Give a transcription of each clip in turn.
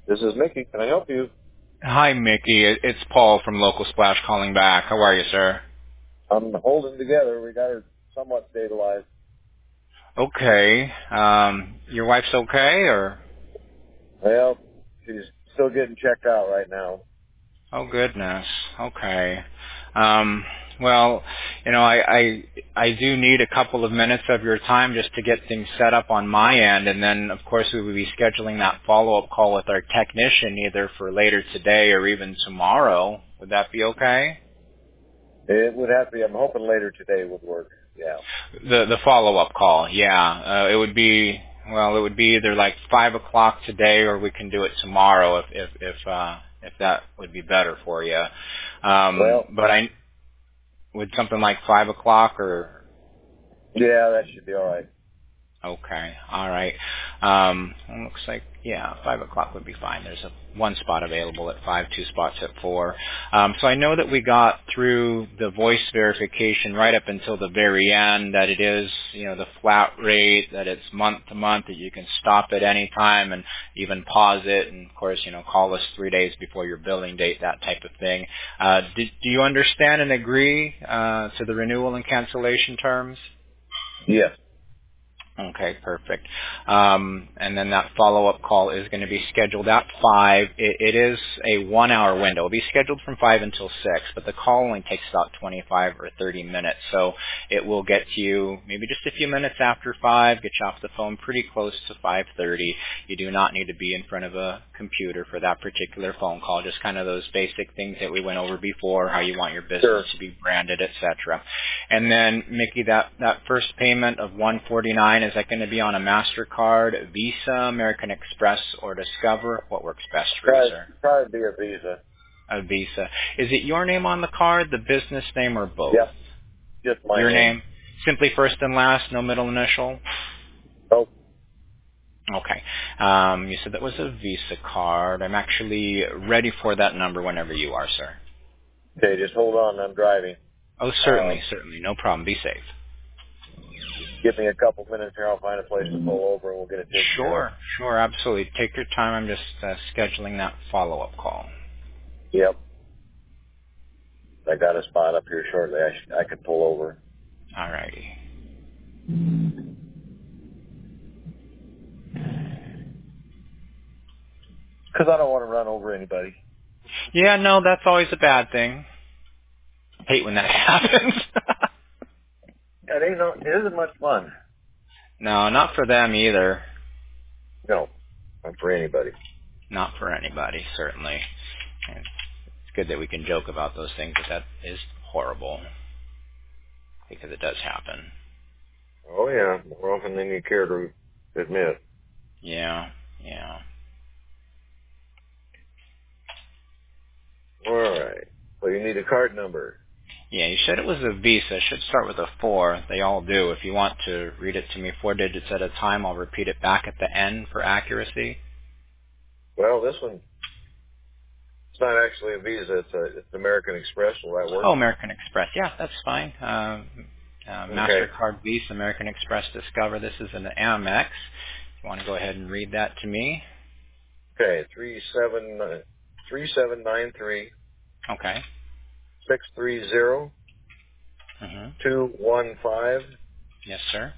This is Mickey. Can I help you? Hi, Mickey. It's Paul from Local Splash calling back. How are you, sir? I'm holding together. We got her somewhat stabilized. Okay. Your wife's okay, or? Well, she's still getting checked out right now. Oh, goodness. Okay. Well, I do need a couple of minutes of your time just to get things set up on my end, and then, of course, we will be scheduling that follow-up call with our technician either for later today or even tomorrow. Would that be okay? It would have to be. I'm hoping later today would work. Yeah. The follow-up call, yeah. It would be either like 5 o'clock today, or we can do it tomorrow if that would be better for you. Well, But I would something like 5 o'clock or. yeah, that should be all right. Okay. All right. It looks like, 5 o'clock would be fine. There's one spot available at 5, two spots at 4. So I know that we got through the voice verification right up until the very end, that it is, the flat rate, that it's month to month, that you can stop at any time and even pause it, and of course, call us 3 days before your billing date, that type of thing. Do you understand and agree to the renewal and cancellation terms? Yes. Okay, perfect. And then that follow-up call is going to be scheduled at 5. It is a 1-hour window. It'll be scheduled from 5 until 6, but the call only takes about 25 or 30 minutes. So it will get to you maybe just a few minutes after 5, get you off the phone pretty close to 5:30. You do not need to be in front of a computer for that particular phone call, just kind of those basic things that we went over before, how you want your business Sure. to be branded, etc. And then, Mickey, that first payment of $149, is that going to be on a MasterCard, Visa, American Express, or Discover? What works best for you, sir? Probably be a Visa. A Visa. Is it your name on the card, the business name, or both? Yep. Just my Your name. name? Simply first and last, no middle initial? Oh, Okay. You said that was a Visa card. I'm actually ready for that number whenever you are, sir. okay. Just hold on. I'm driving. Oh, certainly. No problem. Be safe. Give me a couple minutes here. I'll find a place to pull over and we'll get it taken care of. Sure, absolutely. Take your time. I'm just scheduling that follow-up call. Yep. I got a spot up here shortly. I could pull over. All righty. Because I don't want to run over anybody. Yeah, no, that's always a bad thing. Hate when that happens. It isn't much fun. No, not for them either. No, not for anybody. Not for anybody, certainly. And it's good that we can joke about those things, but that is horrible because it does happen. Oh yeah, more often than you care to admit. Yeah. All right. Well, you need a card number. Yeah, you said it was a Visa. It should start with a 4. They all do. If you want to read it to me 4 digits at a time, I'll repeat it back at the end for accuracy. Well, this one, it's not actually a Visa. It's American Express. Will that work? Oh, American Express. Yeah, that's fine. Okay. MasterCard, Visa, American Express, Discover. This is an Amex. You want to go ahead and read that to me? Okay. 3793 Okay. 630 Mm-hmm. 215 Yes, sir.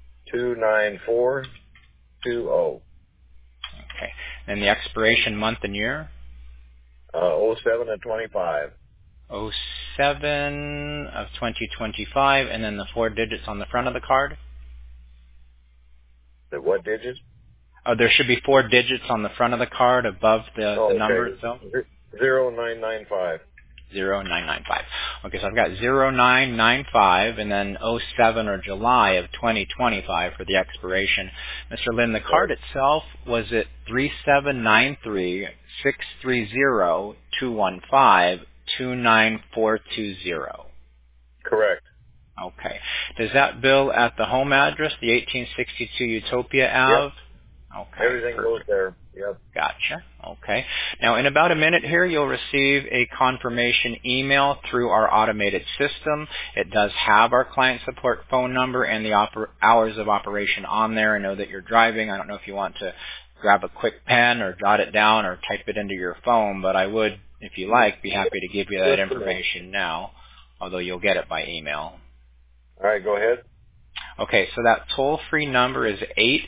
29420. Okay. And the expiration month and year? 07 and 25. '07 of 2025, and then the 4 digits on the front of the card? The what digits? There should be 4 digits on the front of the card above the number Okay. itself. 0995. 0995. Okay, so I've got 0995 and then '07 or July of 2025 for the expiration. Mr. Lin, the card itself, was it 3793 630 215 29420? Correct. Okay. Does that bill at the home address, the 1862 Utopia Yep. Ave? Okay. Everything goes there. Yep. Gotcha. Okay. Now, in about a minute here, you'll receive a confirmation email through our automated system. It does have our client support phone number and the hours of operation on there. I know that you're driving. I don't know if you want to grab a quick pen or jot it down or type it into your phone, but I would, if you like, be happy to give you that information now, although you'll get it by email. All right, go ahead. Okay, so that toll-free number is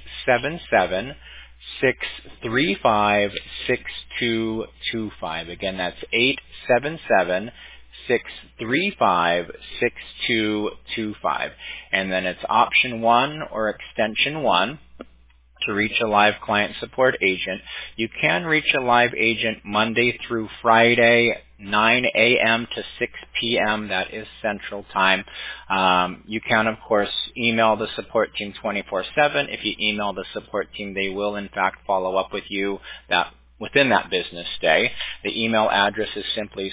877-635-6225. Again, that's 877-635-6225. And then it's option 1 or extension 1 to reach a live client support agent. You can reach a live agent Monday through Friday, 9 a.m. to 6 p.m. That is Central Time. You can, of course, email the support team 24/7. If you email the support team, they will, in fact, follow up with you within that business day. The email address is simply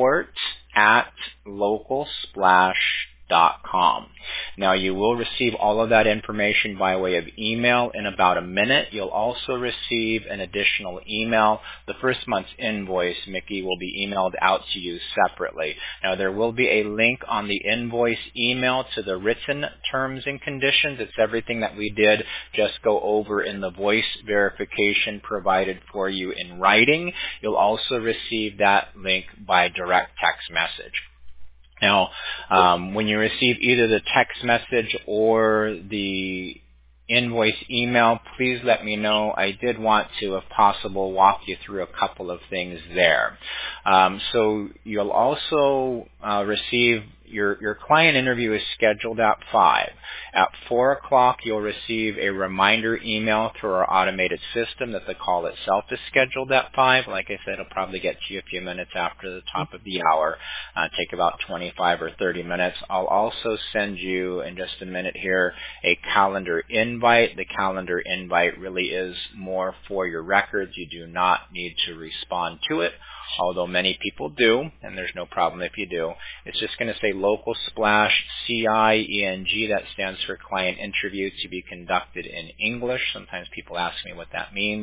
support@localsplash.com. Now, you will receive all of that information by way of email in about a minute. You'll also receive an additional email. The first month's invoice, Mickey, will be emailed out to you separately. Now, there will be a link on the invoice email to the written terms and conditions. It's everything that we did just go over in the voice verification provided for you in writing. You'll also receive that link by direct text message. Now, when you receive either the text message or the invoice email, please let me know. I did want to, if possible, walk you through a couple of things there. So you'll also receive your client interview is scheduled at 5. At 4 o'clock, you'll receive a reminder email through our automated system that the call itself is scheduled at 5. Like I said, it'll probably get to you a few minutes after the top of the hour. Take about 25 or 30 minutes. I'll also send you, in just a minute here, a calendar invite. The calendar invite really is more for your records. You do not need to respond to it, although many people do, and there's no problem if you do. It's just going to say Local Splash CIENG. That stands for Client Interview to be conducted in English. Sometimes people ask me what that means.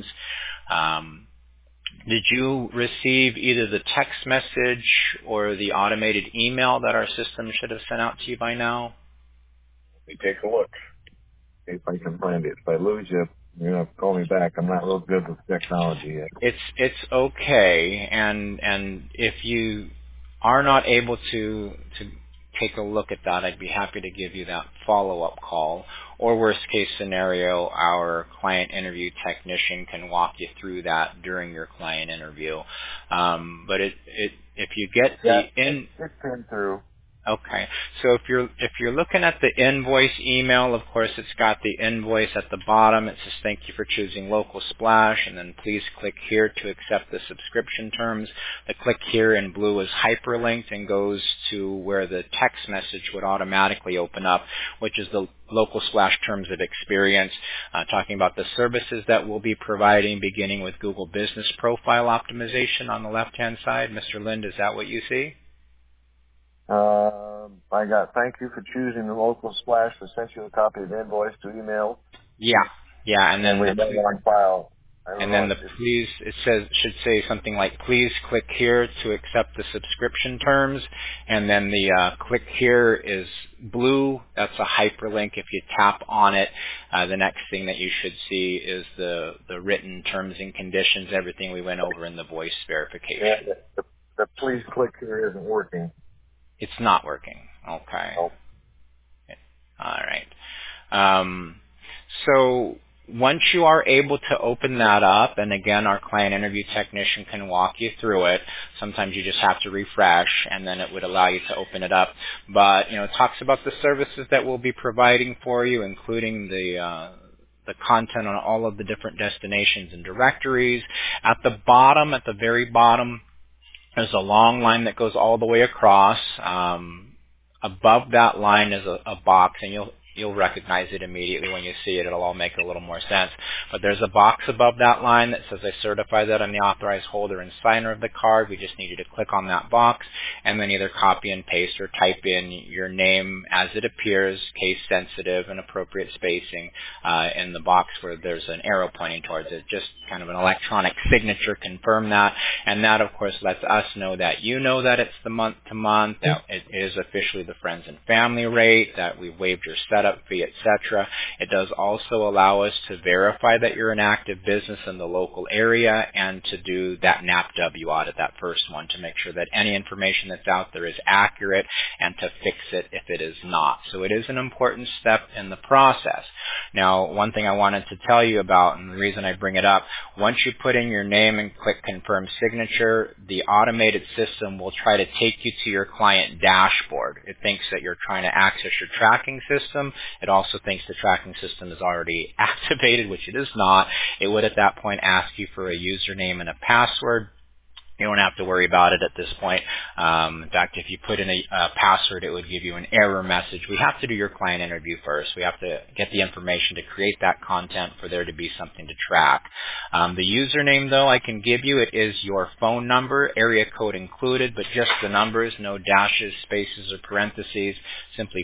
Did you receive either the text message or the automated email that our system should have sent out to you by now? Let me take a look, see if I can find it. If I lose you, you're going to call me back. I'm not real good with technology yet. It's okay, and if you are not able to take a look at that, I'd be happy to give you that follow-up call. Or worst case scenario, our client interview technician can walk you through that during your client interview. But if you get it's been through. Okay. So if you're looking at the invoice email, of course it's got the invoice at the bottom. It says thank you for choosing Local Splash, and then please click here to accept the subscription terms. The click here in blue is hyperlinked and goes to where the text message would automatically open up, which is the Local Splash Terms of Experience, talking about the services that we'll be providing, beginning with Google Business Profile Optimization on the left-hand side. Mr. Lind, is that what you see? I got thank you for choosing the Local Splash. I sent you a copy of the invoice to email. Yeah, and then we have that on file. And then please, it should say something like, please click here to accept the subscription terms. And then the click here is blue. That's a hyperlink. If you tap on it, the next thing that you should see is the written terms and conditions, everything we went over in the voice verification. Yeah, the please click here isn't working. It's not working. Okay. Oh. All right. So once you are able to open that up, and again, our client interview technician can walk you through it. Sometimes you just have to refresh, and then it would allow you to open it up. But, it talks about the services that we'll be providing for you, including the content on all of the different destinations and directories. At the bottom, at the very bottom, there's a long line that goes all the way across. Above that line is a box, and you'll recognize it immediately when you see it. It'll all make a little more sense. But there's a box above that line that says, I certify that I'm the authorized holder and signer of the card. We just need you to click on that box and then either copy and paste or type in your name as it appears, case sensitive and appropriate spacing in the box where there's an arrow pointing towards it. Just kind of an electronic signature, confirm that. And that, of course, lets us know that you know that it's the month to month, that it is officially the friends and family rate, that we've waived your setup setup fee, etc. It does also allow us to verify that you're an active business in the local area and to do that NAPW audit, that first one, to make sure that any information that's out there is accurate and to fix it if it is not. So it is an important step in the process. Now, one thing I wanted to tell you about, and the reason I bring it up, once you put in your name and click confirm signature, the automated system will try to take you to your client dashboard. It thinks that you're trying to access your tracking system. It also thinks the tracking system is already activated, which it is not. It would at that point ask you for a username and a password. You don't have to worry about it at this point. In fact, if you put in a password, it would give you an error message. We have to do your client interview first. We have to get the information to create that content for there to be something to track. The username, though, I can give you. It is your phone number, area code included, but just the numbers, no dashes, spaces, or parentheses, simply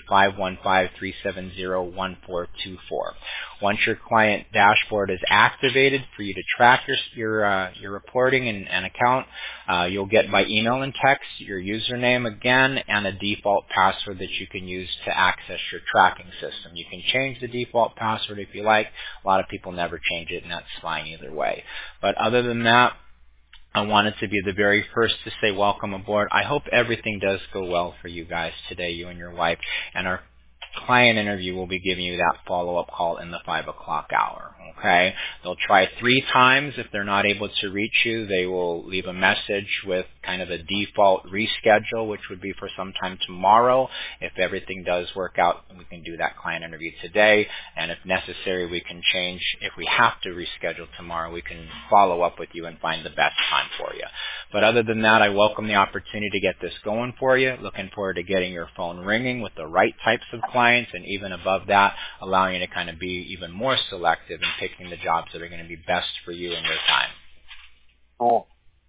515-370-1424. Once your client dashboard is activated for you to track your reporting and account, you'll get by email and text your username again and a default password that you can use to access your tracking system. You can change the default password if you like. A lot of people never change it, and that's fine either way. But other than that, I wanted to be the very first to say welcome aboard. I hope everything does go well for you guys today, you and your wife, and our client interview will be giving you that follow-up call in the 5 o'clock hour. Okay? They'll try 3 times. If they're not able to reach you, they will leave a message with kind of a default reschedule, which would be for sometime tomorrow. If everything does work out, we can do that client interview today. And if necessary, we can change. If we have to reschedule tomorrow, we can follow up with you and find the best time for you. But other than that, I welcome the opportunity to get this going for you. Looking forward to getting your phone ringing with the right types of clients, and even above that, allowing you to kind of be even more selective in picking the jobs that are going to be best for you and your time. Cool.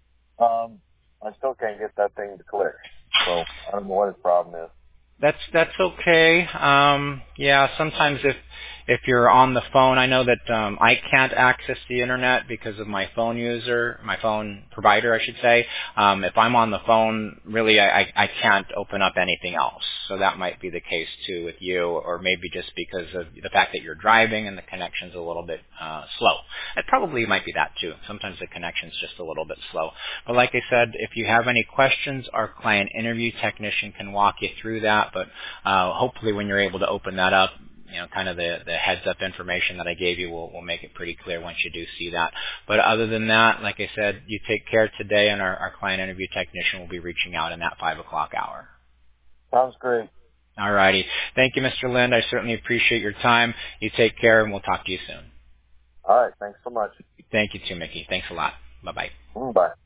I still can't get that thing to click, so I don't know what his problem is. That's okay. Yeah, sometimes if you're on the phone, I know that I can't access the internet because of my phone provider, I should say. If I'm on the phone, really I can't open up anything else. So that might be the case too with you, or maybe just because of the fact that you're driving and the connection's a little bit slow. It probably might be that too. Sometimes the connection's just a little bit slow. But like I said, if you have any questions, our client interview technician can walk you through that. But hopefully when you're able to open that up, you know, kind of the heads up information that I gave you will make it pretty clear once you do see that. But other than that, like I said, you take care today, and our client interview technician will be reaching out in that 5 o'clock hour. Sounds great. All righty. Thank you, Mr. Lind. I certainly appreciate your time. You take care, and we'll talk to you soon. All right. Thanks so much. Thank you too, Mickey. Thanks a lot. Bye-bye. Bye.